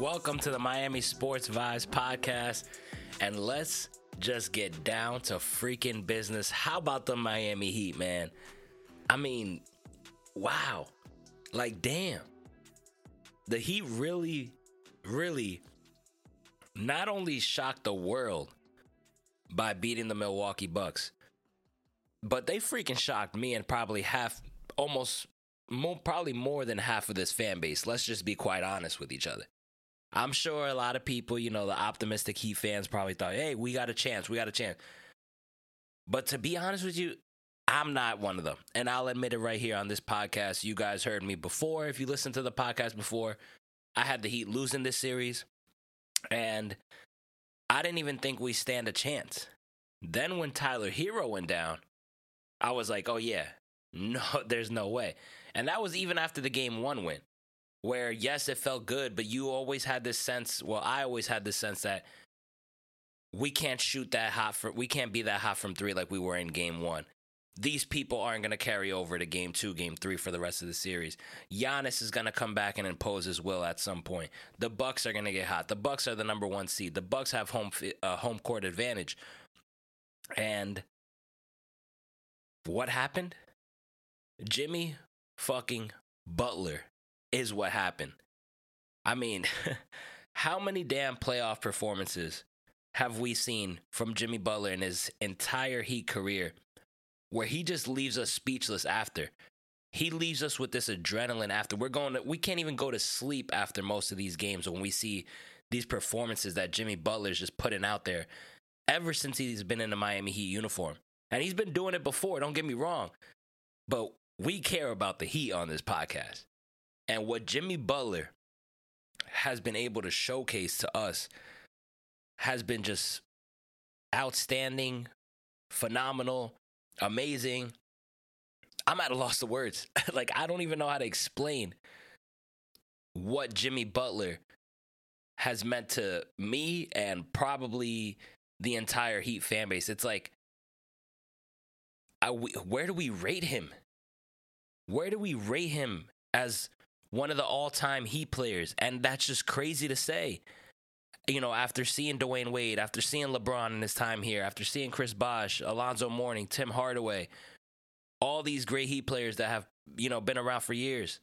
Welcome to the Miami Sports Vibes podcast, and let's just get down to freaking business. How about the Miami Heat, man? I mean, wow. Like, damn. The Heat really not only shocked the world by beating the Milwaukee Bucks, but they freaking shocked me and probably probably more than half of this fan base. Let's just be quite honest with each other. I'm sure a lot of people, the optimistic Heat fans probably thought, hey, we got a chance. But to be honest with you, I'm not one of them. And I'll admit it right here on this podcast. You guys heard me before. If you listened to the podcast before, I had the Heat losing this series. And I didn't even think we stand a chance. Then when Tyler Hero went down, I was like, oh yeah, no, there's no way. And that was even after the Game 1 win, where, yes, it felt good, but you always had this sense, I always had this sense that we can't shoot that hot, we can't be that hot from three like we were in Game 1. These people aren't going to carry over to Game 2, Game 3 for the rest of the series. Giannis is going to come back and impose his will at some point. The Bucks are going to get hot. The Bucks are the number one seed. The Bucks have home court advantage. And what happened? Jimmy fucking Butler is what happened. I mean, how many damn playoff performances have we seen from Jimmy Butler in his entire Heat career where he just leaves us speechless after? He leaves us with this adrenaline after. We can't even go to sleep after most of these games when we see these performances that Jimmy Butler's just putting out there ever since he's been in the Miami Heat uniform. And he's been doing it before, don't get me wrong. But we care about the Heat on this podcast. And what Jimmy Butler has been able to showcase to us has been just outstanding, phenomenal, amazing. I'm at a loss of words. I don't even know how to explain what Jimmy Butler has meant to me and probably the entire Heat fan base. It's like, where do we rate him? Where do we rate him as one of the all-time Heat players? And that's just crazy to say. After seeing Dwayne Wade, after seeing LeBron in his time here, after seeing Chris Bosh, Alonzo Mourning, Tim Hardaway, all these great Heat players that have, been around for years.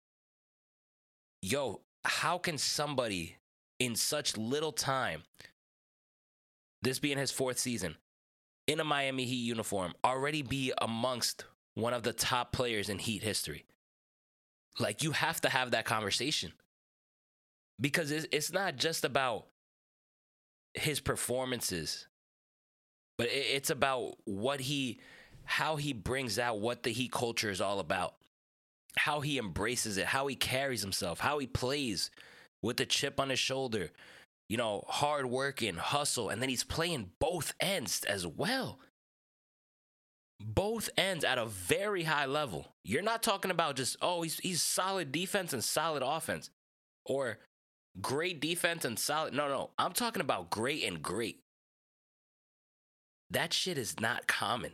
How can somebody in such little time, this being his fourth season, in a Miami Heat uniform, already be amongst one of the top players in Heat history? You have to have that conversation. Because it's not just about his performances, but it's about how he brings out what the Heat culture is all about, how he embraces it, how he carries himself, how he plays with a chip on his shoulder, hard working, hustle, and then he's playing both ends as well. Both ends at a very high level. You're not talking about just, he's solid defense and solid offense, or great defense and solid. No. I'm talking about great and great. That shit is not common.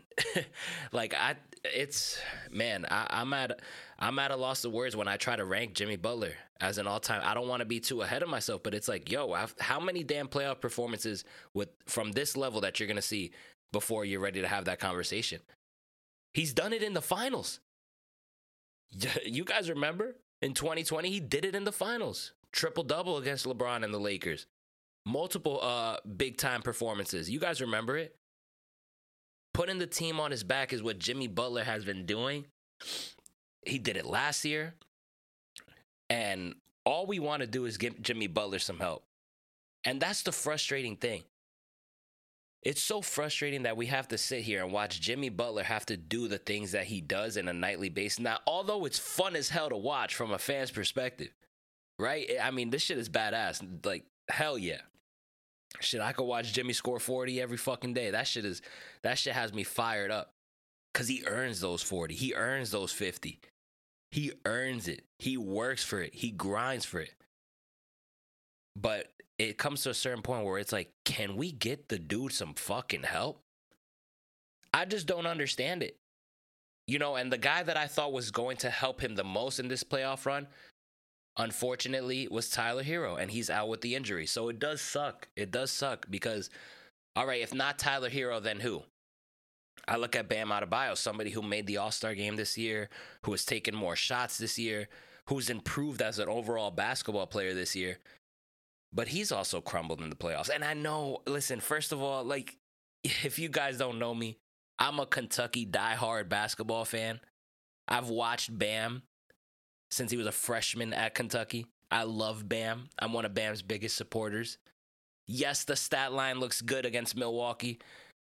I'm at a loss of words when I try to rank Jimmy Butler as an all-time. I don't want to be too ahead of myself, but it's like, how many damn playoff performances from this level that you're going to see before you're ready to have that conversation? He's done it in the finals. You guys remember in 2020, he did it in the finals. Triple-double against LeBron and the Lakers. Multiple big-time performances. You guys remember it? Putting the team on his back is what Jimmy Butler has been doing. He did it last year. And all we want to do is give Jimmy Butler some help. And that's the frustrating thing. It's so frustrating that we have to sit here and watch Jimmy Butler have to do the things that he does in a nightly basis. Now, although it's fun as hell to watch from a fan's perspective, right? I mean, this shit is badass. Hell yeah. Shit, I could watch Jimmy score 40 every fucking day. That shit has me fired up. Because he earns those 40. He earns those 50. He earns it. He works for it. He grinds for it. But it comes to a certain point where it's like, can we get the dude some fucking help? I just don't understand it. And the guy that I thought was going to help him the most in this playoff run unfortunately, was Tyler Hero, and he's out with the injury. So it does suck. It does suck because, all right, if not Tyler Hero, then who? I look at Bam Adebayo, somebody who made the All-Star game this year, who has taken more shots this year, who's improved as an overall basketball player this year. But he's also crumbled in the playoffs. And I know, listen, first of all, like, if you guys don't know me, I'm a Kentucky diehard basketball fan. I've watched Bam since he was a freshman at Kentucky. I love Bam. I'm one of Bam's biggest supporters. Yes, the stat line looks good against Milwaukee,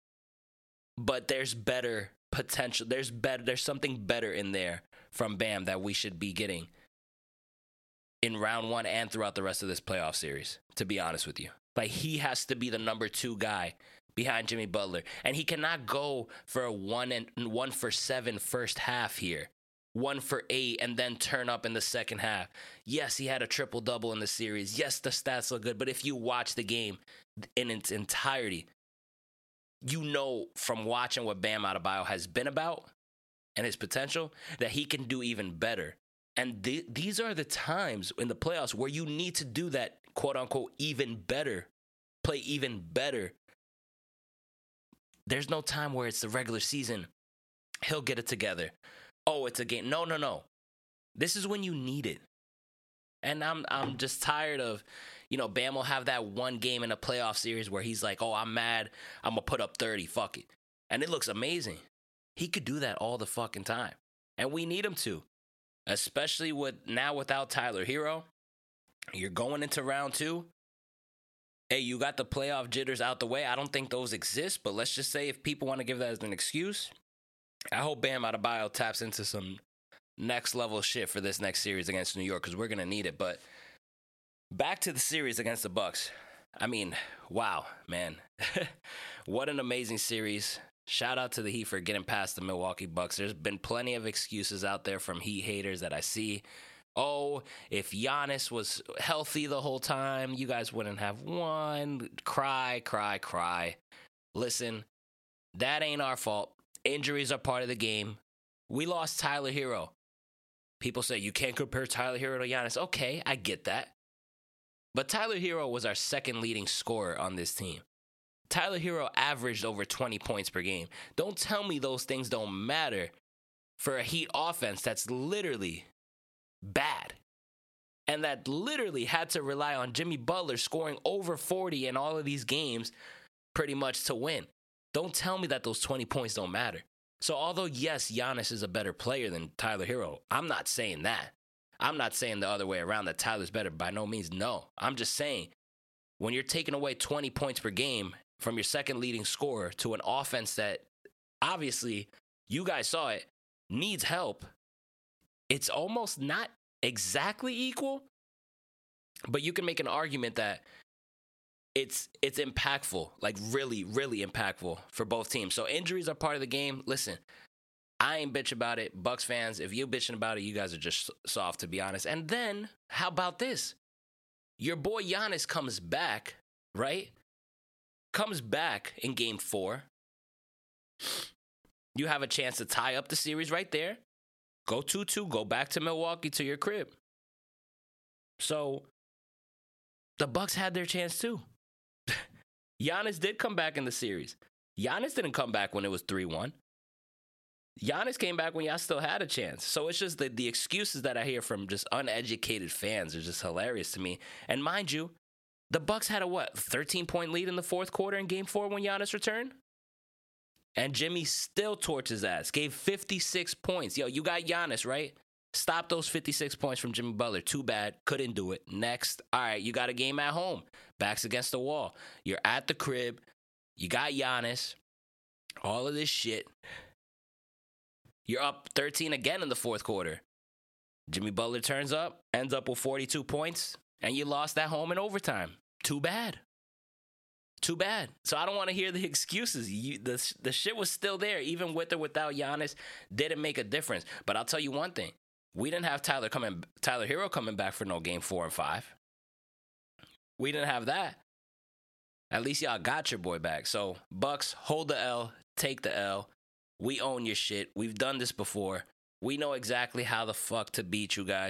but there's better potential. There's something better in there from Bam that we should be getting in round one and throughout the rest of this playoff series, to be honest with you. Like, he has to be the number 2 guy behind Jimmy Butler. And he cannot go for a 1 for 7 first half here. 1 for 8 and then turn up in the second half. Yes, he had a triple-double in the series. Yes, the stats look good. But if you watch the game in its entirety, you know from watching what Bam Adebayo has been about and his potential that he can do even better. And these are the times in the playoffs where you need to do that, quote-unquote, even better, play even better. There's no time where it's the regular season. He'll get it together. Oh, it's a game. No. This is when you need it. And I'm just tired of, Bam will have that one game in a playoff series where he's like, oh, I'm mad. I'm going to put up 30. Fuck it. And it looks amazing. He could do that all the fucking time. And we need him to. Especially without Tyler Hero. You're going into round 2. Hey, you got the playoff jitters out the way. I don't think those exist, but let's just say if people want to give that as an excuse, I hope Bam Adebayo taps into some next level shit for this next series against New York, because we're going to need it. But back to the series against the Bucks. I mean, wow, man. What an amazing series. Shout out to the Heat for getting past the Milwaukee Bucks. There's been plenty of excuses out there from Heat haters that I see. Oh, if Giannis was healthy the whole time, you guys wouldn't have won. Cry. Listen, that ain't our fault. Injuries are part of the game. We lost Tyler Hero. People say you can't compare Tyler Hero to Giannis. Okay, I get that. But Tyler Hero was our second leading scorer on this team. Tyler Hero averaged over 20 points per game. Don't tell me those things don't matter for a Heat offense that's literally bad. And that literally had to rely on Jimmy Butler scoring over 40 in all of these games pretty much to win. Don't tell me that those 20 points don't matter. So although, yes, Giannis is a better player than Tyler Hero, I'm not saying that. I'm not saying the other way around that Tyler's better. By no means, no. I'm just saying when you're taking away 20 points per game from your second leading scorer to an offense that obviously, you guys saw it, needs help, it's almost not exactly equal, but you can make an argument that it's impactful, like really, really impactful for both teams. So injuries are part of the game. Listen, I ain't bitch about it. Bucks fans, if you bitching about it, you guys are just soft, to be honest. And then, how about this? Your boy Giannis comes back, right? Comes back in game 4. You have a chance to tie up the series right there. Go 2-2, go back to Milwaukee to your crib. So, the Bucks had their chance too. Giannis did come back in the series. Giannis didn't come back when it was 3-1. Giannis came back when y'all still had a chance. So it's just the excuses that I hear from just uneducated fans are just hilarious to me. And mind you, the Bucks had a 13-point lead in the fourth quarter in game 4 when Giannis returned? And Jimmy still torched his ass, gave 56 points. Yo, you got Giannis, right? Stop those 56 points from Jimmy Butler. Too bad. Couldn't do it. Next. All right, you got a game at home. Backs against the wall. You're at the crib. You got Giannis. All of this shit. You're up 13 again in the fourth quarter. Jimmy Butler turns up, ends up with 42 points, and you lost at home in overtime. Too bad. Too bad. So I don't want to hear the excuses. The shit was still there, even with or without Giannis. Didn't make a difference. But I'll tell you one thing. We didn't have Tyler Hero coming back for no game 4 and 5. We didn't have that. At least y'all got your boy back. So, Bucks, hold the L, take the L. We own your shit. We've done this before. We know exactly how the fuck to beat you guys.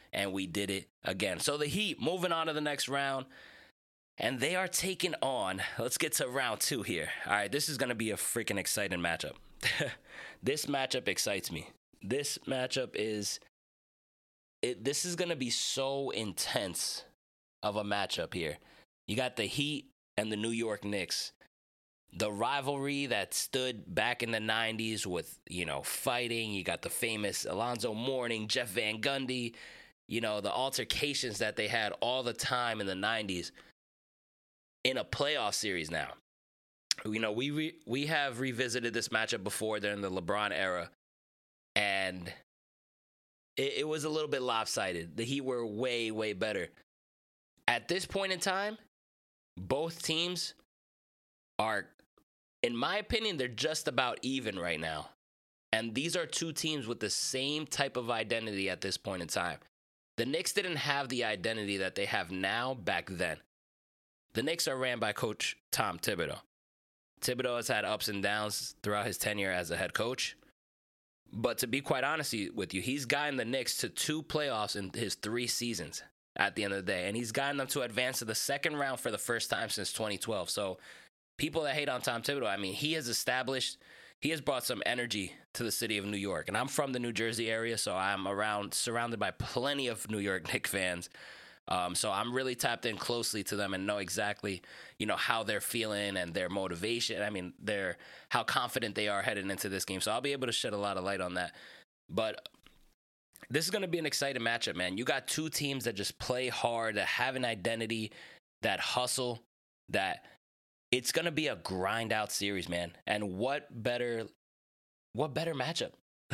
and we did it again. So the Heat moving on to the next round, and they are taking on, let's get to round 2 here. All right, this is going to be a freaking exciting matchup. This matchup excites me. This matchup this is going to be so intense of a matchup here. You got the Heat and the New York Knicks. The rivalry that stood back in the 90s with, fighting. You got the famous Alonzo Mourning, Jeff Van Gundy, the altercations that they had all the time in the 90s in a playoff series now. We have revisited this matchup before during the LeBron era, and it was a little bit lopsided. The Heat were way, way better. At this point in time, both teams are, in my opinion, they're just about even right now. And these are two teams with the same type of identity at this point in time. The Knicks didn't have the identity that they have now back then. The Knicks are ran by Coach Tom Thibodeau. Thibodeau has had ups and downs throughout his tenure as a head coach. But to be quite honest with you, he's gotten the Knicks to 2 playoffs in his 3 seasons at the end of the day. And he's gotten them to advance to the second round for the first time since 2012. So people that hate on Tom Thibodeau, he has brought some energy to the city of New York. And I'm from the New Jersey area, so I'm surrounded by plenty of New York Knicks fans. So I'm really tapped in closely to them and know exactly, how they're feeling and their motivation. How confident they are heading into this game. So I'll be able to shed a lot of light on that. But this is going to be an exciting matchup, man. You got 2 teams that just play hard, that have an identity, that hustle, that it's going to be a grind out series, man. And what better matchup?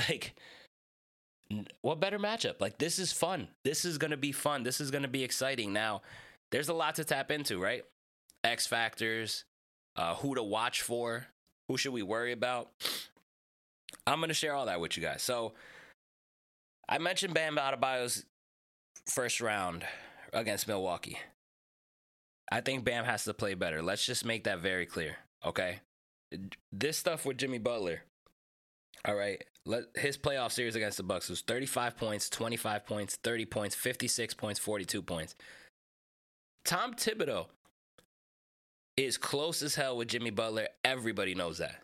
What better matchup? This is fun. This is going to be fun. This is going to be exciting. Now, there's a lot to tap into, right? X factors, who to watch for, who should we worry about? I'm going to share all that with you guys. So, I mentioned Bam Adebayo's first round against Milwaukee. I think Bam has to play better. Let's just make that very clear, okay? This stuff with Jimmy Butler, all right, his playoff series against the Bucks was 35 points, 25 points, 30 points, 56 points, 42 points. Tom Thibodeau is close as hell with Jimmy Butler. Everybody knows that.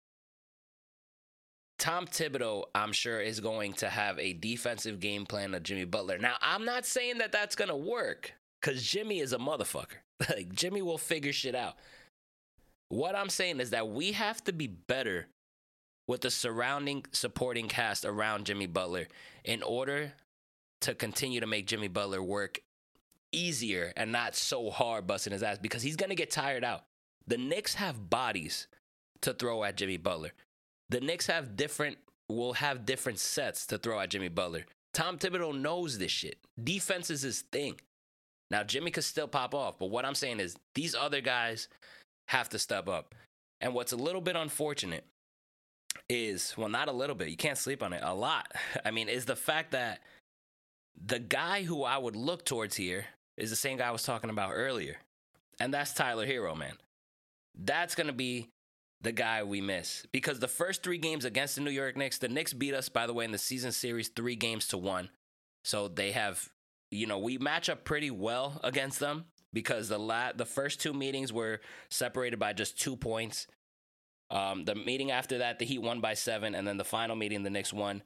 Tom Thibodeau, I'm sure, is going to have a defensive game plan of Jimmy Butler. Now, I'm not saying that that's going to work, because Jimmy is a motherfucker. Jimmy will figure shit out. What I'm saying is that we have to be better with the surrounding supporting cast around Jimmy Butler in order to continue to make Jimmy Butler work easier and not so hard busting his ass, because he's going to get tired out. The Knicks have bodies to throw at Jimmy Butler. The Knicks will have different sets to throw at Jimmy Butler. Tom Thibodeau knows this shit. Defense is his thing. Now, Jimmy could still pop off, but what I'm saying is these other guys have to step up. And what's a little bit unfortunate is, well, not a little bit, you can't sleep on it, a lot, is the fact that the guy who I would look towards here is the same guy I was talking about earlier. And that's Tyler Hero, man. That's going to be the guy we miss. Because the first 3 games against the New York Knicks, the Knicks beat us, by the way, in the season series 3-1. So they have, we match up pretty well against them, because the first 2 meetings were separated by just 2 points. The meeting after that, the Heat won by 7, and then the final meeting, the Knicks won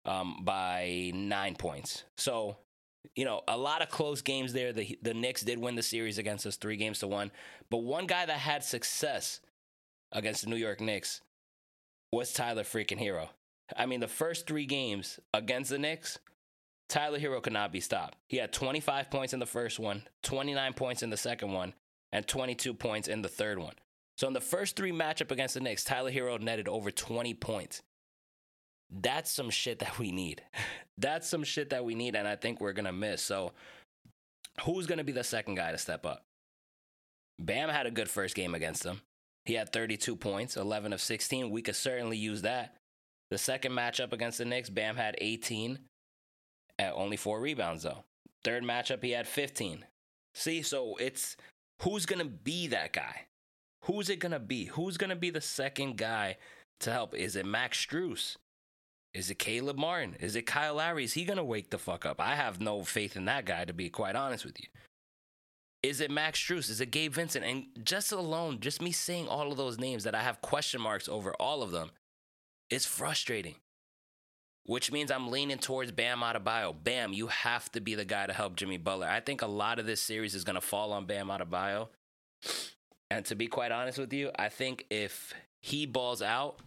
by 9 points. So, a lot of close games there. The Knicks did win the series against us 3-1. But one guy that had success against the New York Knicks was Tyler freaking Hero. The first 3 games against the Knicks, Tyler Hero could not be stopped. He had 25 points in the first one, 29 points in the second one, and 22 points in the third one. So in the first 3 matchup against the Knicks, Tyler Hero netted over 20 points. That's some shit that we need. That's some shit that we need, and I think we're going to miss. So who's going to be the second guy to step up? Bam had a good first game against them. He had 32 points, 11 of 16. We could certainly use that. The second matchup against the Knicks, Bam had 18, at only 4 rebounds, though. Third matchup, he had 15. See, so it's who's going to be that guy? Who's it going to be? Who's going to be the second guy to help? Is it Max Strus? Is it Caleb Martin? Is it Kyle Lowry? Is he going to wake the fuck up? I have no faith in that guy, to be quite honest with you. Is it Max Strus? Is it Gabe Vincent? And just me saying all of those names that I have question marks over all of them, it's frustrating. Which means I'm leaning towards Bam Adebayo. Bam, you have to be the guy to help Jimmy Butler. I think a lot of this series is going to fall on Bam Adebayo. And to be quite honest with you, I think if he balls out,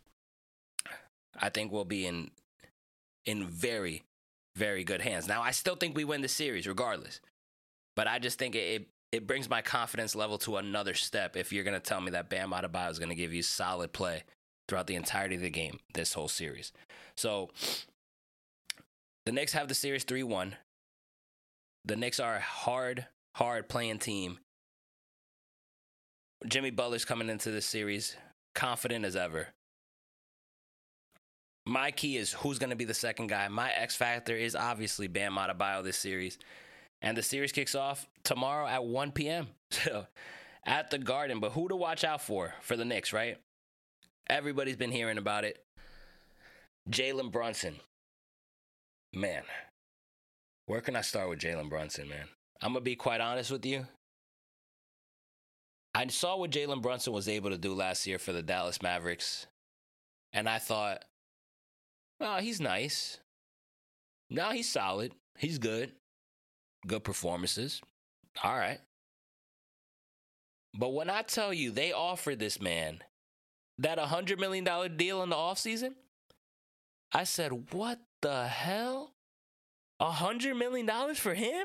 I think we'll be in very, very good hands. Now, I still think we win the series regardless. But I just think it brings my confidence level to another step if you're going to tell me that Bam Adebayo is going to give you solid play throughout the entirety of the game, this whole series. So, the Knicks have the series 3-1. The Knicks are a hard playing team. Jimmy Butler's coming into this series confident as ever. My key is who's going to be the second guy. My X factor is obviously Bam Adebayo this series. And the series kicks off tomorrow at 1 p.m. at the Garden. But who to watch out for the Knicks, right? Everybody's been hearing about it. Jalen Brunson. Man, where can I start with Jalen Brunson, man? I'm going to be quite honest with you. I saw what Jalen Brunson was able to do last year for the Dallas Mavericks. And I thought, oh, he's nice. No, he's solid. He's good. Good performances. All right. But when I tell you they offered this man that $100 million deal in the offseason, I said, what the hell? $100 million for him?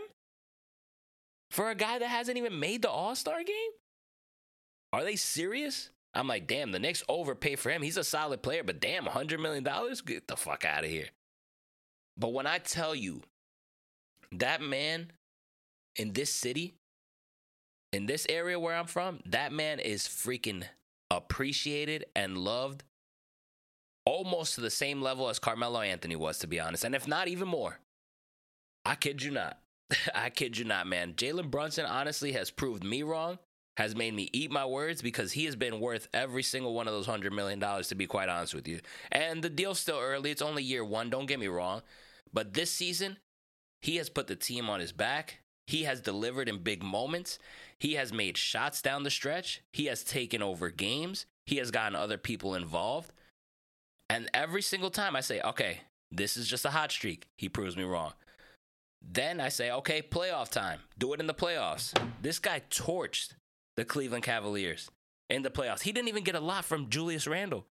For a guy that hasn't even made the All-Star game? Are they serious? I'm like, damn, the Knicks overpay for him. He's a solid player, but damn, $100 million? Get the fuck out of here. But when I tell you, that man in this city, in this area where I'm from, that man is freaking appreciated and loved almost to the same level as Carmelo Anthony was, to be honest. And if not, even more. I kid you not. I kid you not, man. Jalen Brunson honestly has proved me wrong, has made me eat my words because he has been worth every single one of those $100 million, to be quite honest with you. And the deal's still early. It's only year one. Don't get me wrong. But this season, he has put the team on his back. He has delivered in big moments. He has made shots down the stretch. He has taken over games. He has gotten other people involved. And every single time I say, okay, this is just a hot streak, he proves me wrong. Then I say, okay, playoff time. Do it in the playoffs. This guy torched the Cleveland Cavaliers in the playoffs. He didn't even get a lot from Julius Randle.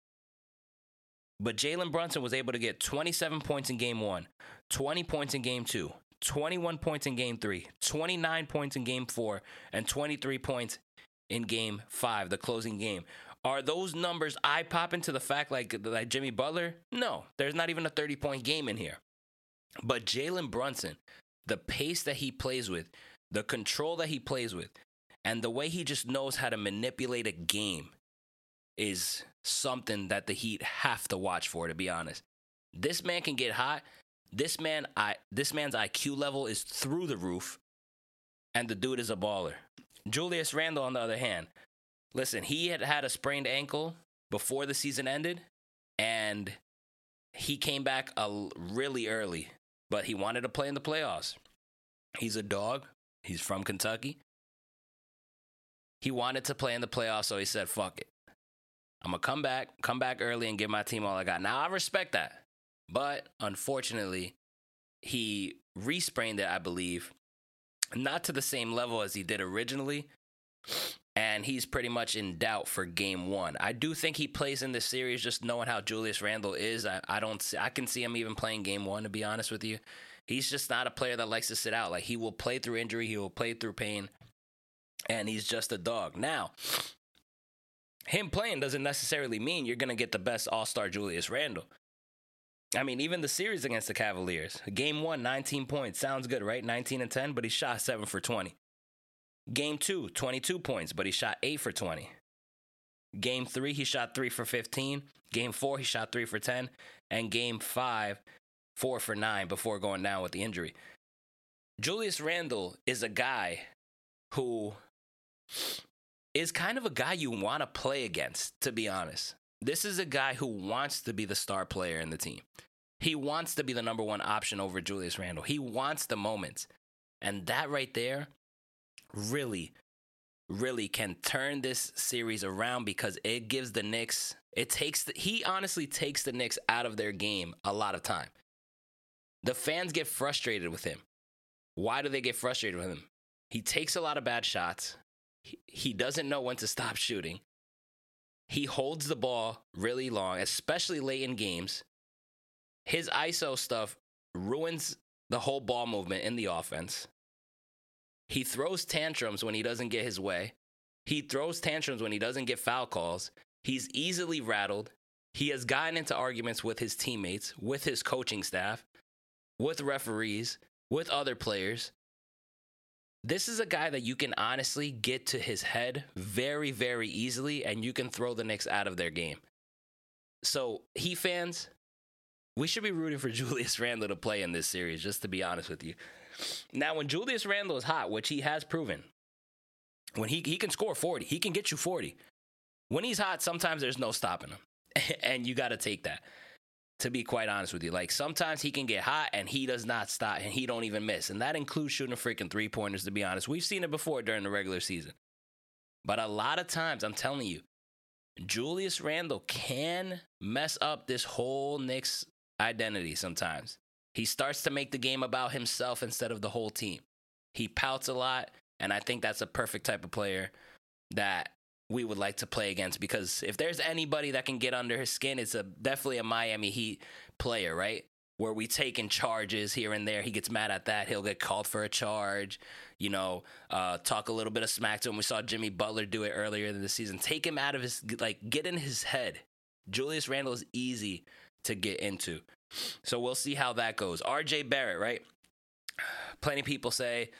But Jalen Brunson was able to get 27 points in game 1, 20 points in game 2, 21 points in game 3, 29 points in game 4, and 23 points in game 5, the closing game. Are those numbers eye-popping to the fact like Jimmy Butler? No, there's not even a 30-point game in here. But Jalen Brunson, the pace that he plays with, the control that he plays with, and the way he just knows how to manipulate a game is something that the Heat have to watch for, to be honest. This man can get hot. This man's IQ level is through the roof, and the dude is a baller. Julius Randle, on the other hand, listen, he had a sprained ankle before the season ended, and he came back really early, but he wanted to play in the playoffs. He's a dog. He's from Kentucky. He wanted to play in the playoffs, so he said, fuck it. I'm going to come back early and give my team all I got. Now, I respect that. But, unfortunately, he re-sprained it, I believe. Not to the same level as he did originally. And he's pretty much in doubt for game 1. I do think he plays in this series, just knowing how Julius Randle is. I can see him even playing game 1, to be honest with you. He's just not a player that likes to sit out. Like, he will play through injury. He will play through pain. And he's just a dog. Now, him playing doesn't necessarily mean you're going to get the best all-star Julius Randle. I mean, even the series against the Cavaliers. Game 1, 19 points. Sounds good, right? 19 and 10, but he shot 7 for 20. Game 2, 22 points, but he shot 8 for 20. Game 3, he shot 3 for 15. Game 4, he shot 3 for 10. And Game 5, 4 for 9 before going down with the injury. Julius Randle is a guy who is kind of a guy you want to play against, to be honest. This is a guy who wants to be the star player in the team. He wants to be the number one option over Julius Randle. He wants the moments. And that right there really, really can turn this series around because it gives the Knicks, he honestly takes the Knicks out of their game a lot of time. The fans get frustrated with him. Why do they get frustrated with him? He takes a lot of bad shots. He doesn't know when to stop shooting. He holds the ball really long, especially late in games. His ISO stuff ruins the whole ball movement in the offense. He throws tantrums when he doesn't get his way. He throws tantrums when he doesn't get foul calls. He's easily rattled. He has gotten into arguments with his teammates, with his coaching staff, with referees, with other players. This is a guy that you can honestly get to his head very, very easily, and you can throw the Knicks out of their game. So, Heat fans, we should be rooting for Julius Randle to play in this series, just to be honest with you. Now, when Julius Randle is hot, which he has proven, when he can score 40, he can get you 40. When he's hot, sometimes there's no stopping him. And you got to take that, to be quite honest with you. Like, sometimes he can get hot and he does not stop and he don't even miss. And that includes shooting freaking three-pointers, to be honest. We've seen it before during the regular season. But a lot of times, I'm telling you, Julius Randle can mess up this whole Knicks identity sometimes. He starts to make the game about himself instead of the whole team. He pouts a lot, and I think that's a perfect type of player that we would like to play against, because if there's anybody that can get under his skin, it's definitely a Miami Heat player, right? Where we taking charges here and there. He gets mad at that. He'll get called for a charge, talk a little bit of smack to him. We saw Jimmy Butler do it earlier in the season. Take him out of his, get in his head. Julius Randle is easy to get into. So we'll see how that goes. RJ Barrett, right? Plenty of people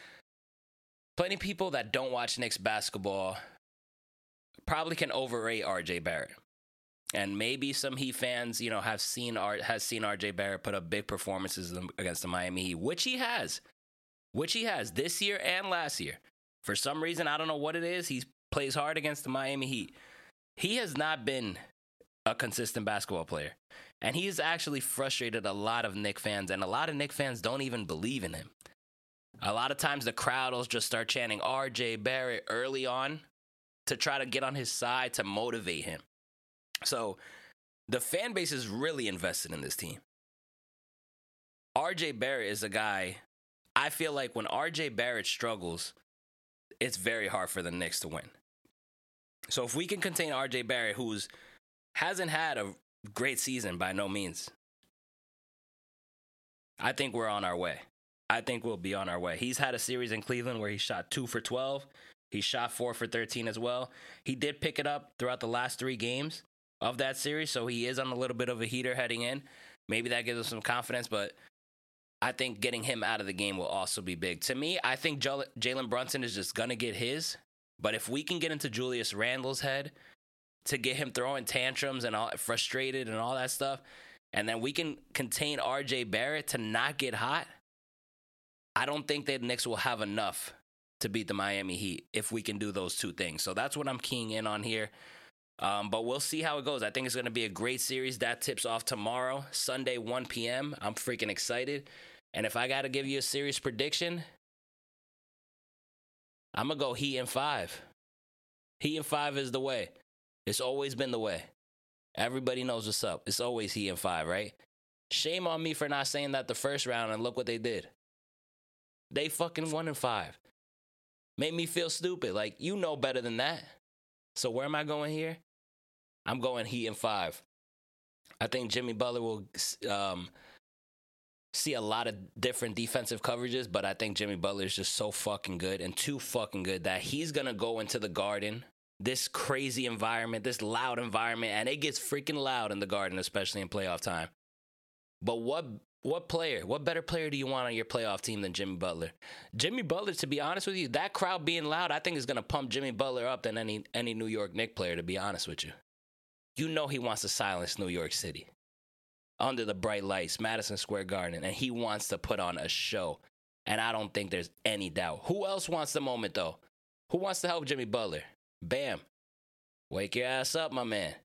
that don't watch Knicks basketball probably can overrate RJ Barrett. And maybe some Heat fans, has seen RJ Barrett put up big performances against the Miami Heat, which he has this year and last year. For some reason, I don't know what it is, he plays hard against the Miami Heat. He has not been a consistent basketball player. And he's actually frustrated a lot of Knicks fans, and a lot of Knicks fans don't even believe in him. A lot of times the crowd will just start chanting RJ Barrett early on to try to get on his side to motivate him. So the fan base is really invested in this team. RJ Barrett is a guy, I feel like when RJ Barrett struggles, it's very hard for the Knicks to win. So if we can contain RJ Barrett, who hasn't had a great season by no means, I think we're on our way. I think we'll be on our way. He's had a series in Cleveland where he shot 2 for 12. He shot 4 for 13 as well. He did pick it up throughout the last 3 games of that series, so he is on a little bit of a heater heading in. Maybe that gives us some confidence, but I think getting him out of the game will also be big. To me, I think Jalen Brunson is just going to get his, but if we can get into Julius Randle's head to get him throwing tantrums and all frustrated and all that stuff, and then we can contain RJ Barrett to not get hot, I don't think the Knicks will have enough to beat the Miami Heat if we can do those 2 things. So that's what I'm keying in on here. But we'll see how it goes. I think it's going to be a great series. That tips off tomorrow, Sunday, 1 p.m. I'm freaking excited. And if I got to give you a series prediction, I'm going to go Heat in 5. Heat in 5 is the way. It's always been the way. Everybody knows what's up. It's always Heat in 5, right? Shame on me for not saying that the first round, and look what they did. They fucking won in 5. Made me feel stupid. Like, you know better than that. So where am I going here? I'm going Heat in 5. I think Jimmy Butler will see a lot of different defensive coverages, but I think Jimmy Butler is just so fucking good and too fucking good that he's going to go into the Garden, this crazy environment, this loud environment, and it gets freaking loud in the Garden, especially in playoff time. But what better player do you want on your playoff team than Jimmy Butler? Jimmy Butler, to be honest with you, that crowd being loud, I think is going to pump Jimmy Butler up than any New York Knicks player, to be honest with you. You know he wants to silence New York City under the bright lights, Madison Square Garden, and he wants to put on a show. And I don't think there's any doubt. Who else wants the moment, though? Who wants to help Jimmy Butler? Bam. Wake your ass up, my man.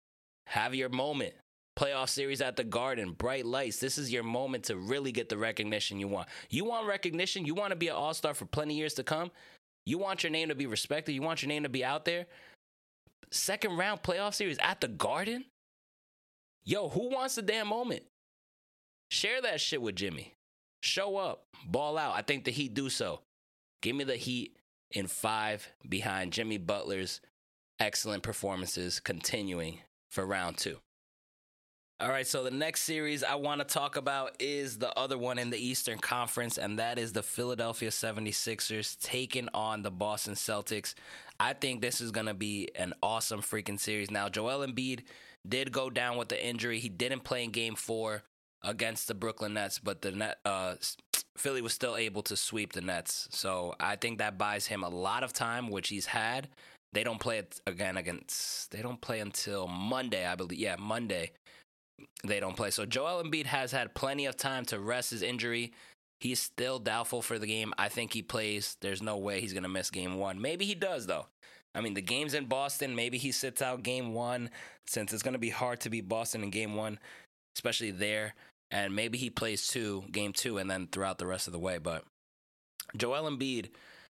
Have your moment. Playoff series at the Garden, bright lights. This is your moment to really get the recognition you want. You want recognition? You want to be an all-star for plenty of years to come? You want your name to be respected? You want your name to be out there? Second round playoff series at the Garden? Yo, who wants the damn moment? Share that shit with Jimmy. Show up. Ball out. I think the Heat do so. Give me the Heat in 5 behind Jimmy Butler's excellent performances continuing for round 2. All right, so the next series I want to talk about is the other one in the Eastern Conference, and that is the Philadelphia 76ers taking on the Boston Celtics. I think this is going to be an awesome freaking series. Now, Joel Embiid did go down with the injury. He didn't play in Game 4 against the Brooklyn Nets, but Philly was still able to sweep the Nets. So I think that buys him a lot of time, which he's had. They don't play it they don't play until Monday, I believe. Yeah, Monday. They don't play. So Joel Embiid has had plenty of time to rest his injury. He's still doubtful for the game. I think he plays. There's no way he's going to miss Game 1. Maybe he does, though. I mean, the game's in Boston. Maybe he sits out Game 1 since it's going to be hard to beat Boston in Game 1, especially there. And maybe he plays Game 2, and then throughout the rest of the way. But Joel Embiid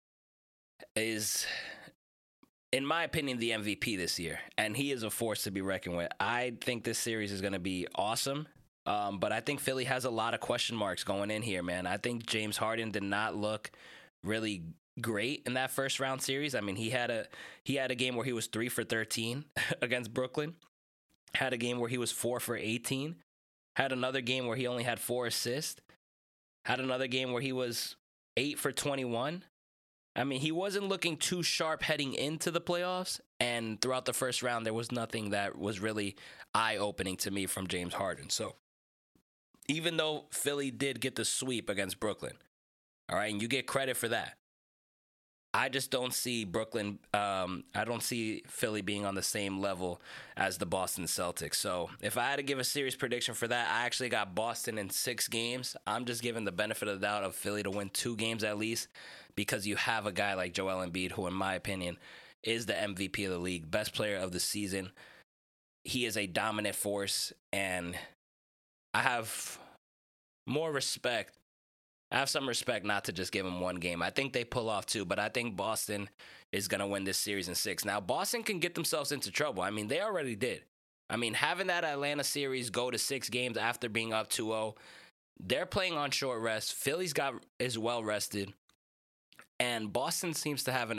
is, in my opinion, the MVP this year, and he is a force to be reckoned with. I think this series is going to be awesome, but I think Philly has a lot of question marks going in here, man. I think James Harden did not look really great in that first round series. I mean, he had a game where he was 3 for 13 against Brooklyn, had a game where he was 4 for 18, had another game where he only had 4 assists, had another game where he was 8 for 21. I mean, he wasn't looking too sharp heading into the playoffs, and throughout the first round, there was nothing that was really eye-opening to me from James Harden. So even though Philly did get the sweep against Brooklyn, all right, and you get credit for that, I just don't see Brooklyn, I don't see Philly being on the same level as the Boston Celtics. So if I had to give a serious prediction for that, I actually got Boston in 6 games. I'm just giving the benefit of the doubt of Philly to win 2 games at least, because you have a guy like Joel Embiid, who in my opinion is the MVP of the league, best player of the season. He is a dominant force, and I have more respect. I have some respect not to just give him 1 game. I think they pull off 2, but I think Boston is going to win this series in 6. Now, Boston can get themselves into trouble. I mean, they already did. I mean, having that Atlanta series go to 6 games after being up 2-0, they're playing on short rest. Philly's is well rested, and Boston seems to have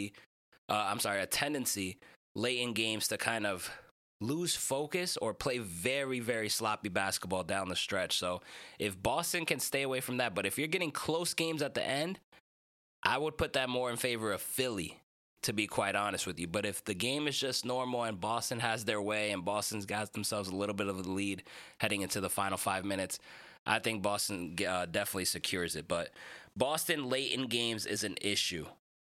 a tendency late in games to kind of lose focus or play very, very sloppy basketball down the stretch. So if Boston can stay away from that, but if you're getting close games at the end, I would put that more in favor of Philly, to be quite honest with you. But if the game is just normal and Boston has their way and Boston's got themselves a little bit of a lead heading into the final 5 minutes, I think Boston definitely secures it. But Boston late in games is an issue.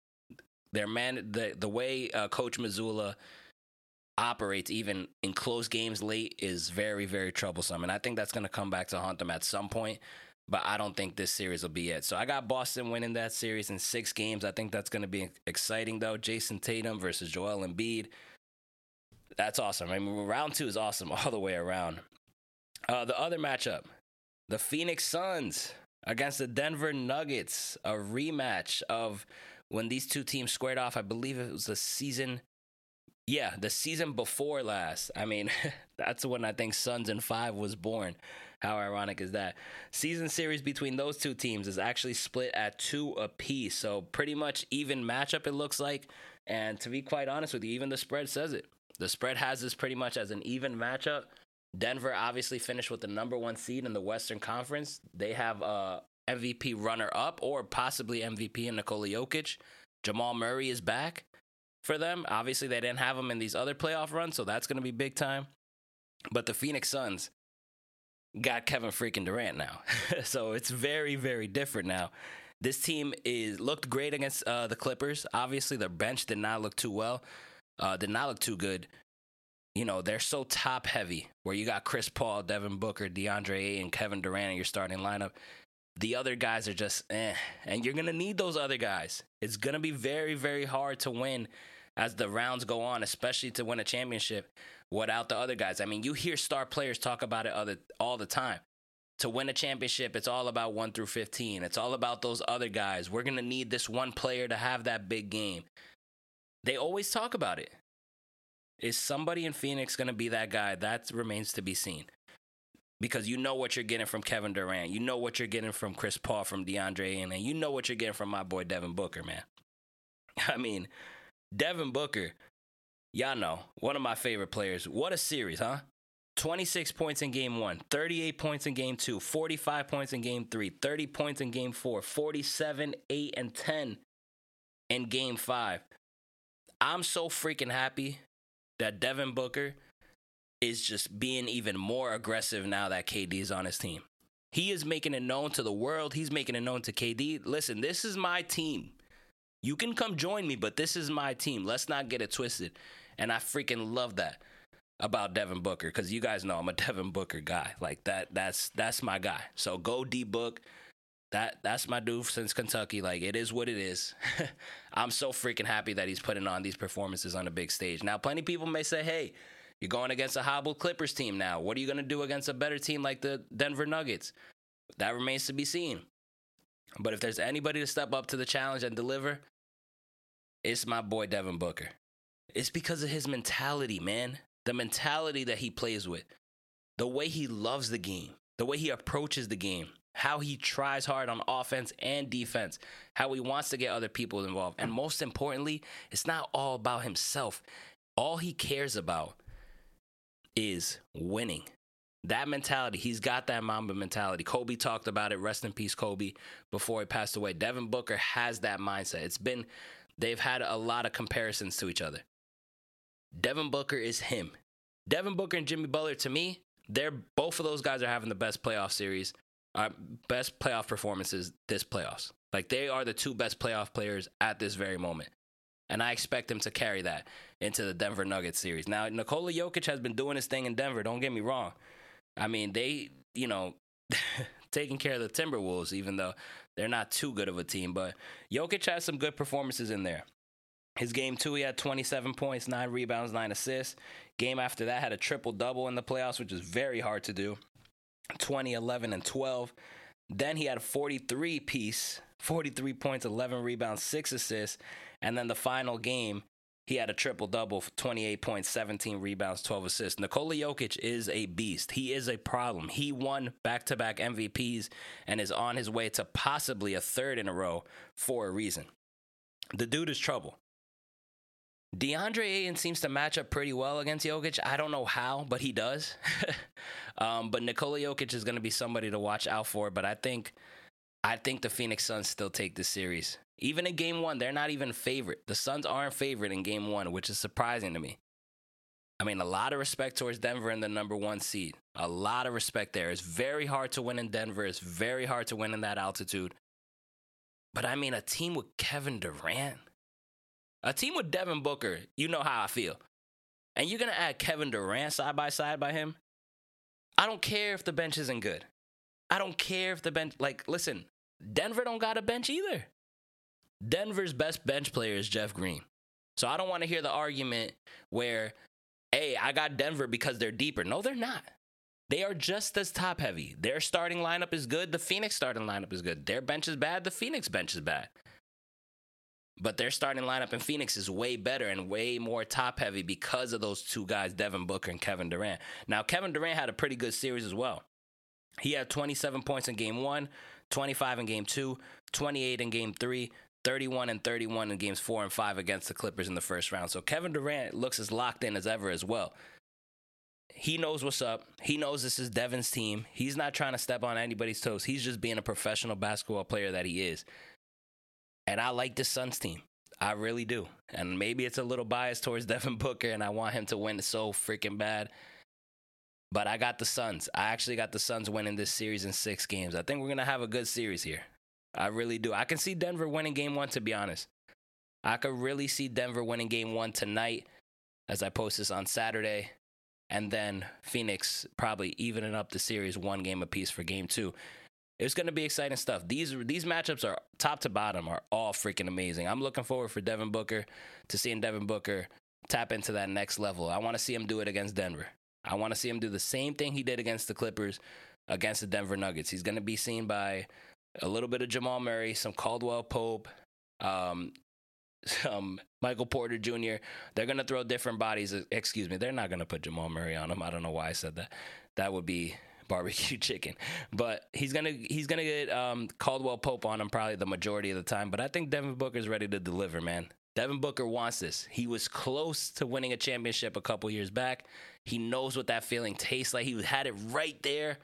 The way Coach Mazzulla operates even in close games late is very, very troublesome. And I think that's going to come back to haunt them at some point. But I don't think this series will be it. So I got Boston winning that series in 6 games. I think that's going to be exciting, though. Jason Tatum versus Joel Embiid. That's awesome. I mean, round 2 is awesome all the way around. The other matchup, the Phoenix Suns against the Denver Nuggets. A rematch of when these two teams squared off. I believe it was the season before last. I mean, that's when I think Suns in 5 was born. How ironic is that? Season series between those two teams is actually split at 2 apiece. So pretty much even matchup, it looks like. And to be quite honest with you, even the spread says it. The spread has this pretty much as an even matchup. Denver obviously finished with the number 1 seed in the Western Conference. They have MVP runner-up or possibly MVP in Nikola Jokic. Jamal Murray is back for them. Obviously, they didn't have him in these other playoff runs, so that's going to be big time. But the Phoenix Suns got Kevin freaking Durant now. So it's very, very different now. This team looked great against the Clippers. Obviously, their bench did not look too good. You know, they're so top-heavy, where you got Chris Paul, Devin Booker, DeAndre Ayton, Kevin Durant in your starting lineup. The other guys are just and you're going to need those other guys. It's going to be very, very hard to win as the rounds go on, especially to win a championship without the other guys. I mean, you hear star players talk about it all the time. To win a championship, it's all about 1 through 15. It's all about those other guys. We're going to need this one player to have that big game. They always talk about it. Is somebody in Phoenix going to be that guy? That remains to be seen. Because you know what you're getting from Kevin Durant. You know what you're getting from Chris Paul, from DeAndre, and you know what you're getting from my boy Devin Booker, man. I mean, Devin Booker, y'all know, one of my favorite players. What a series, huh? 26 points in game 1, 38 points in game 2, 45 points in game 3, 30 points in game 4, 47, 8, and 10 in game 5. I'm so freaking happy that Devin Booker is just being even more aggressive now that KD is on his team. He is making it known to the world. He's making it known to KD. Listen, this is my team. You can come join me, but this is my team. Let's not get it twisted. And I freaking love that about Devin Booker, because you guys know I'm a Devin Booker guy. Like that's my guy. So go D-Book. That's my dude since Kentucky. Like, it is what it is. I'm so freaking happy that he's putting on these performances on a big stage. Now, plenty of people may say, hey, you're going against a hobbled Clippers team now. What are you going to do against a better team like the Denver Nuggets? That remains to be seen. But if there's anybody to step up to the challenge and deliver, it's my boy Devin Booker. It's because of his mentality, man. The mentality that he plays with. The way he loves the game. The way he approaches the game. How he tries hard on offense and defense. How he wants to get other people involved. And most importantly, it's not all about himself. All he cares about is winning. That mentality, he's got that Mamba mentality. Kobe talked about it. Rest in peace, Kobe, before he passed away. Devin Booker has that mindset. They've had a lot of comparisons to each other. Devin Booker is him. Devin Booker and Jimmy Butler, to me, both of those guys are having the best playoff series, best playoff performances this playoffs. Like, they are the two best playoff players at this very moment. And I expect them to carry that into the Denver Nuggets series. Now, Nikola Jokic has been doing his thing in Denver. Don't get me wrong. I mean, they, taking care of the Timberwolves, even though they're not too good of a team. But Jokic has some good performances in there. His game 2, he had 27 points, 9 rebounds, 9 assists. Game after that had a triple-double in the playoffs, which is very hard to do. 20, 11, and 12. Then he had a 43 points, 11 rebounds, 6 assists. And then the final game, he had a triple-double, 28 points, 17 rebounds, 12 assists. Nikola Jokic is a beast. He is a problem. He won back-to-back MVPs and is on his way to possibly a third in a row for a reason. The dude is trouble. DeAndre Ayton seems to match up pretty well against Jokic. I don't know how, but he does. But Nikola Jokic is going to be somebody to watch out for. But I think the Phoenix Suns still take this series. Even in Game 1, they're not even favorite. The Suns aren't favorite in Game 1, which is surprising to me. I mean, a lot of respect towards Denver and the number 1 seed. A lot of respect there. It's very hard to win in Denver. It's very hard to win in that altitude. But I mean, a team with Kevin Durant, a team with Devin Booker, you know how I feel. And you're going to add Kevin Durant side by side by him? I don't care if the bench isn't good. I don't care if the bench, listen, Denver don't got a bench either. Denver's best bench player is Jeff Green. So I don't want to hear the argument where, hey, I got Denver because they're deeper. No, they're not. They are just as top heavy. Their starting lineup is good. The Phoenix starting lineup is good. Their bench is bad. The Phoenix bench is bad. But their starting lineup in Phoenix is way better and way more top heavy because of those two guys, Devin Booker and Kevin Durant. Now, Kevin Durant had a pretty good series as well. He had 27 points in Game 1, 25 in Game 2, 28 in Game 3, 31 and 31 in Games 4 and 5 against the Clippers in the first round. So Kevin Durant looks as locked in as ever as well. He knows what's up. He knows this is Devin's team. He's not trying to step on anybody's toes. He's just being a professional basketball player that he is. And I like this Suns team. I really do. And maybe it's a little biased towards Devin Booker, and I want him to win so freaking bad. But I got the Suns. I actually got the Suns winning this series in 6 games. I think we're going to have a good series here. I really do. I can see Denver winning Game 1, to be honest. I could really see Denver winning Game 1 tonight as I post this on Saturday. And then Phoenix probably evening up the series 1 game apiece for Game 2. It's going to be exciting stuff. These matchups are top to bottom are all freaking amazing. I'm looking forward for Devin Booker to seeing Devin Booker tap into that next level. I want to see him do it against Denver. I want to see him do the same thing he did against the Clippers, against the Denver Nuggets. He's going to be seen by a little bit of Jamal Murray, some Caldwell Pope, some Michael Porter Jr. They're going to throw different bodies. Excuse me, they're not going to put Jamal Murray on him. I don't know why I said that. That would be barbecue chicken. But he's gonna get Caldwell Pope on him probably the majority of the time. But I think Devin Booker's ready to deliver, man. Devin Booker wants this. He was close to winning a championship a couple years back. He knows what that feeling tastes like. He had it right there.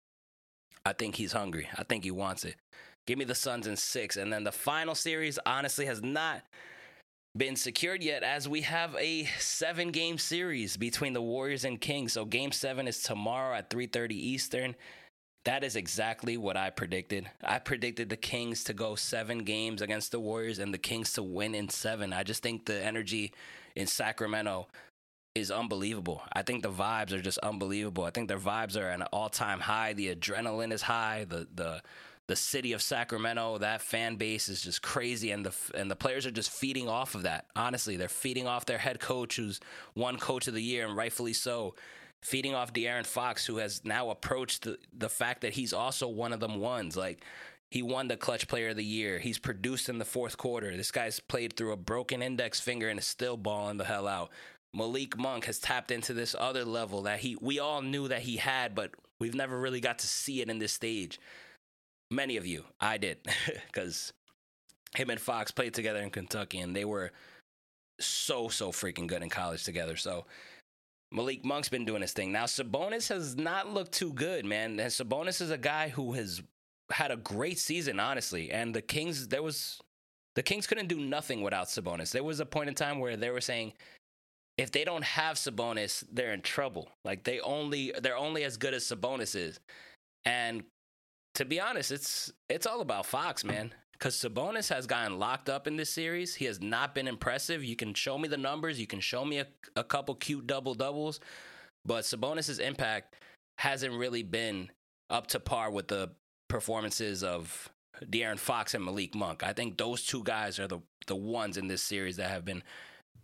I think he's hungry. I think he wants it. Give me the Suns in 6. And then the final series, honestly, has not been secured yet, as we have a 7-game series between the Warriors and Kings. So Game 7 is tomorrow at 3:30 Eastern. That is exactly what I predicted. I predicted the Kings to go 7 games against the Warriors and the Kings to win in 7. I just think the energy in Sacramento is unbelievable. I think the vibes are just unbelievable. I think their vibes are at an all-time high. The adrenaline is high. The city of Sacramento, that fan base is just crazy, and the players are just feeding off of that. Honestly, they're feeding off their head coach, who's won Coach of the Year, and rightfully so. Feeding off De'Aaron Fox, who has now approached the fact that he's also one of them ones. Like, he won the Clutch Player of the Year. He's produced in the fourth quarter. This guy's played through a broken index finger and is still balling the hell out. Malik Monk has tapped into this other level that we all knew that he had, but we've never really got to see it in this stage. Many of you, I did, because him and Fox played together in Kentucky, and they were so freaking good in college together. So Malik Monk's been doing his thing. Now, Sabonis has not looked too good, man. And Sabonis is a guy who has had a great season, honestly. And the Kings couldn't do nothing without Sabonis. There was a point in time where they were saying, if they don't have Sabonis, they're in trouble. Like, they're only as good as Sabonis is. And to be honest, it's all about Fox, man. Because Sabonis has gotten locked up in this series. He has not been impressive. You can show me the numbers. You can show me a couple cute double-doubles. But Sabonis' impact hasn't really been up to par with the performances of De'Aaron Fox and Malik Monk. I think those two guys are the ones in this series that have been,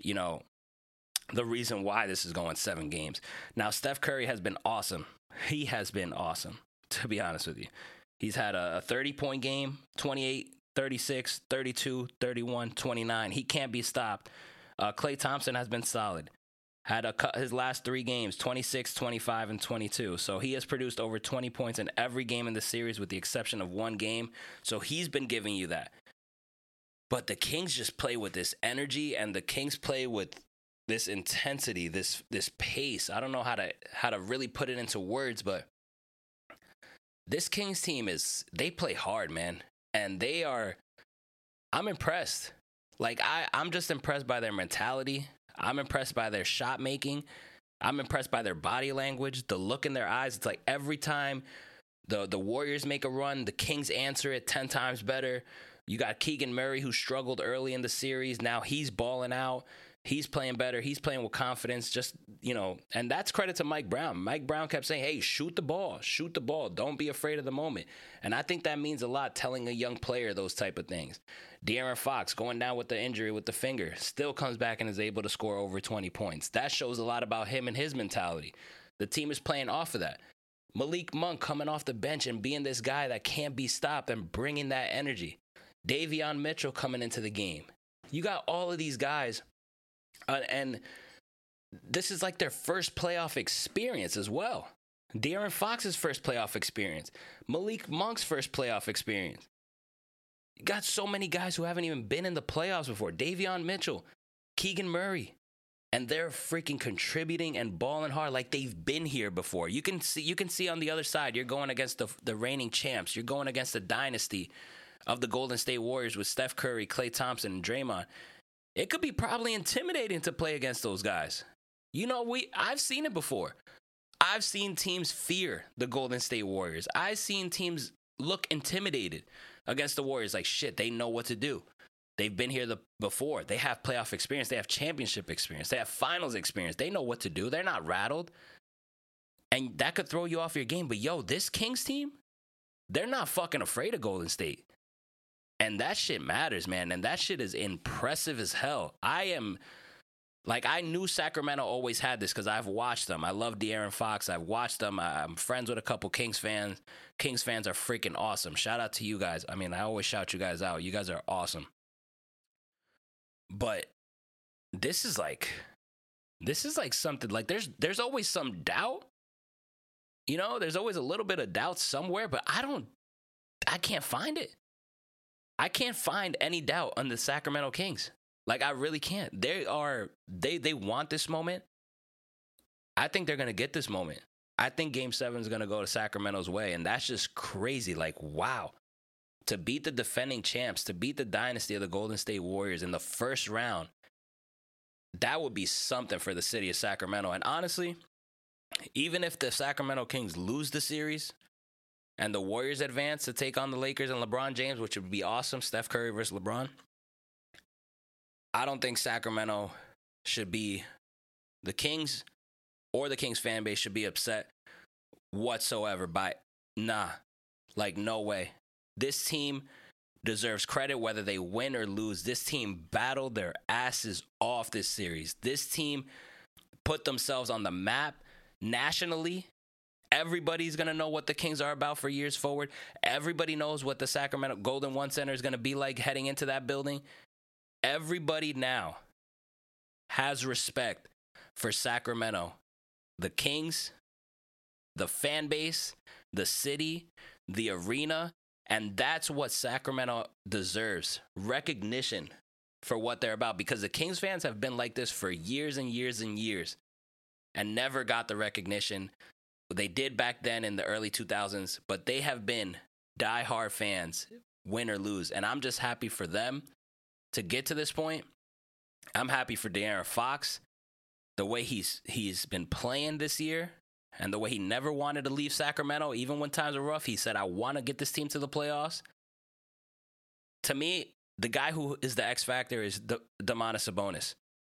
the reason why this is going 7 games. Now, Steph Curry has been awesome. He has been awesome, to be honest with you. He's had a 30-point game, 28, 36, 32, 31, 29. He can't be stopped. Klay Thompson has been solid. Had his last 3 games, 26, 25, and 22. So he has produced over 20 points in every game in the series with the exception of 1 game. So he's been giving you that. But the Kings just play with this energy, and the Kings play with this intensity, this pace. I don't know how to really put it into words, but this Kings team they play hard, man. And I'm impressed. Like, I'm just impressed by their mentality. I'm impressed by their shot making. I'm impressed by their body language, the look in their eyes. It's like every time the Warriors make a run, the Kings answer it 10 times better. You got Keegan Murray, who struggled early in the series. Now he's balling out. He's playing better. He's playing with confidence. Just, and that's credit to Mike Brown. Mike Brown kept saying, hey, shoot the ball. Shoot the ball. Don't be afraid of the moment. And I think that means a lot, telling a young player those type of things. De'Aaron Fox, going down with the injury with the finger, still comes back and is able to score over 20 points. That shows a lot about him and his mentality. The team is playing off of that. Malik Monk coming off the bench and being this guy that can't be stopped and bringing that energy. Davion Mitchell coming into the game. You got all of these guys. And this is like their first playoff experience as well. De'Aaron Fox's first playoff experience. Malik Monk's first playoff experience. You got so many guys who haven't even been in the playoffs before. Davion Mitchell, Keegan Murray. And they're freaking contributing and balling hard like they've been here before. You can see on the other side, you're going against the reigning champs. You're going against the dynasty of the Golden State Warriors with Steph Curry, Klay Thompson, and Draymond. It could be probably intimidating to play against those guys. I've seen it before. I've seen teams fear the Golden State Warriors. I've seen teams look intimidated against the Warriors. Like, shit, they know what to do. They've been here before. They have playoff experience. They have championship experience. They have finals experience. They know what to do. They're not rattled. And that could throw you off your game. But, this Kings team, they're not fucking afraid of Golden State. And that shit matters, man. And that shit is impressive as hell. I knew Sacramento always had this because I've watched them. I love De'Aaron Fox. I've watched them. I'm friends with a couple Kings fans. Kings fans are freaking awesome. Shout out to you guys. I mean, I always shout you guys out. You guys are awesome. But this is like something like there's always some doubt. You know, there's always a little bit of doubt somewhere, but I can't find it. I can't find any doubt on the Sacramento Kings. Like, I really can't. They want this moment. I think they're going to get this moment. I think Game 7 is going to go to Sacramento's way, and that's just crazy. Like, wow. To beat the defending champs, to beat the dynasty of the Golden State Warriors in the first round, that would be something for the city of Sacramento. And honestly, even if the Sacramento Kings lose the series and the Warriors advance to take on the Lakers and LeBron James, which would be awesome, Steph Curry versus LeBron, I don't think Sacramento should be, the Kings or the Kings fan base should be upset whatsoever by, no way. This team deserves credit whether they win or lose. This team battled their asses off this series. This team put themselves on the map nationally. Everybody's going to know what the Kings are about for years forward. Everybody knows what the Sacramento Golden One Center is going to be like heading into that building. Everybody now has respect for Sacramento, the Kings, the fan base, the city, the arena, and that's what Sacramento deserves. Recognition for what they're about, because the Kings fans have been like this for years and years and years and never got the recognition they did back then in the early 2000s, but they have been diehard fans, win or lose, and I'm just happy for them to get to this point. I'm happy for De'Aaron Fox, the way he's been playing this year and the way he never wanted to leave Sacramento. Even when times were rough, he said, I want to get this team to the playoffs. To me, the guy who is the X factor is Domantas Sabonis.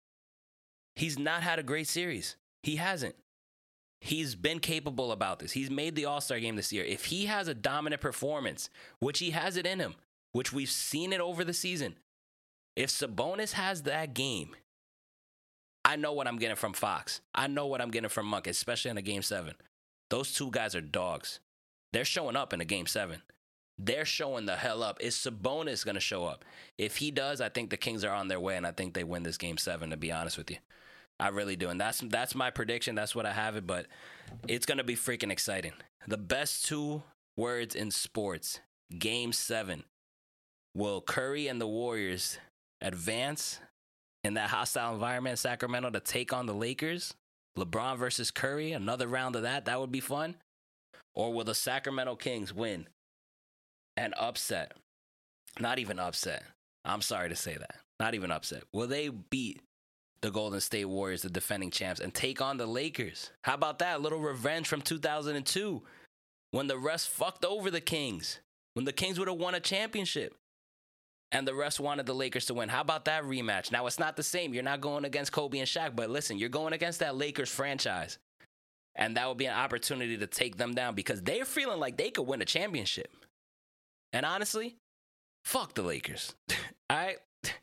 He's not had a great series. He hasn't. He's been capable about this. He's made the All-Star game this year. If he has a dominant performance, which he has it in him, which we've seen it over the season, if Sabonis has that game, I know what I'm getting from Fox. I know what I'm getting from Monk, especially in a Game 7. Those two guys are dogs. They're showing up in a Game 7. They're showing the hell up. Is Sabonis going to show up? If he does, I think the Kings are on their way, and I think they win this Game 7, to be honest with you. I really do. And that's my prediction. That's what I have it, but it's going to be freaking exciting. The best two words in sports, Game 7. Will Curry and the Warriors advance in that hostile environment in Sacramento to take on the Lakers? LeBron versus Curry, another round of that would be fun. Or will the Sacramento Kings win and upset? Not even upset. I'm sorry to say that. Not even upset. Will they beat the Golden State Warriors, the defending champs, and take on the Lakers? How about that? A little revenge from 2002 when the refs fucked over the Kings, when the Kings would have won a championship and the refs wanted the Lakers to win. How about that rematch? Now, it's not the same. You're not going against Kobe and Shaq, but listen, you're going against that Lakers franchise. And that would be an opportunity to take them down because they're feeling like they could win a championship. And honestly, fuck the Lakers. All right?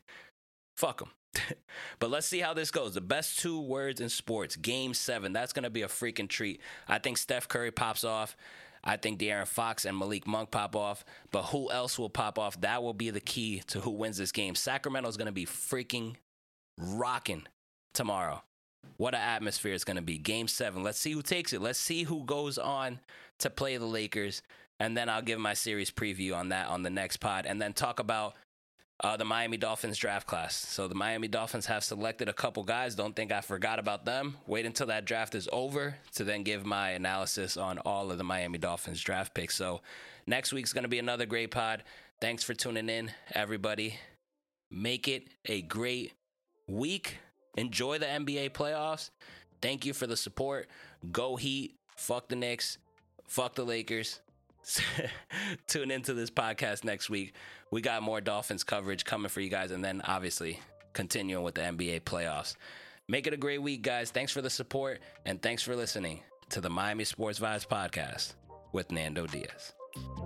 Fuck them. But let's see how this goes. The best two words in sports, Game 7. That's going to be a freaking treat. I think Steph Curry pops off. I think De'Aaron Fox and Malik Monk pop off. But who else will pop off? That will be the key to who wins this game. Sacramento is going to be freaking rocking tomorrow. What an atmosphere it's going to be. Game 7. Let's see who takes it. Let's see who goes on to play the Lakers. And then I'll give my series preview on that on the next pod. And then talk about the Miami Dolphins draft class. So the Miami Dolphins have selected a couple guys. Don't think I forgot about them. Wait until that draft is over to then give my analysis on all of the Miami Dolphins draft picks. So next week's going to be another great pod. Thanks for tuning in, everybody. Make it a great week. Enjoy the NBA playoffs. Thank you for the support. Go Heat. Fuck the Knicks. Fuck the Lakers. Tune into this podcast next week. We got more Dolphins coverage coming for you guys, and then obviously continuing with the NBA playoffs. Make it a great week, guys. Thanks for the support, and thanks for listening to the Miami Sports Vibes podcast with Nando Diaz.